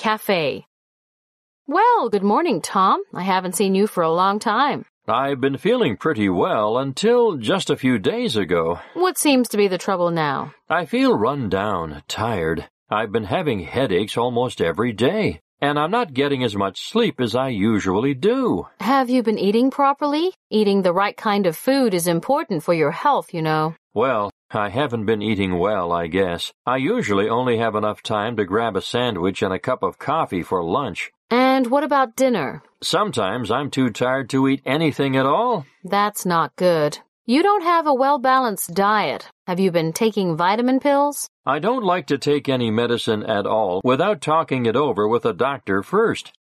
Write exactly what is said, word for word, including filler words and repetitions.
cafe. Well, good morning, Tom. I haven't seen you for a long time. I've been feeling pretty well until just a few days ago. What seems to be the trouble now? I feel run down, tired. I've been having headaches almost every day, and I'm not getting as much sleep as I usually do. Have you been eating properly? Eating the right kind of food is important for your health, you know. Well, I haven't been eating well, I guess. I usually only have enough time to grab a sandwich and a cup of coffee for lunch. And what about dinner? Sometimes I'm too tired to eat anything at all. That's not good. You don't have a well-balanced diet. Have you been taking vitamin pills? I don't like to take any medicine at all without talking it over with a doctor first.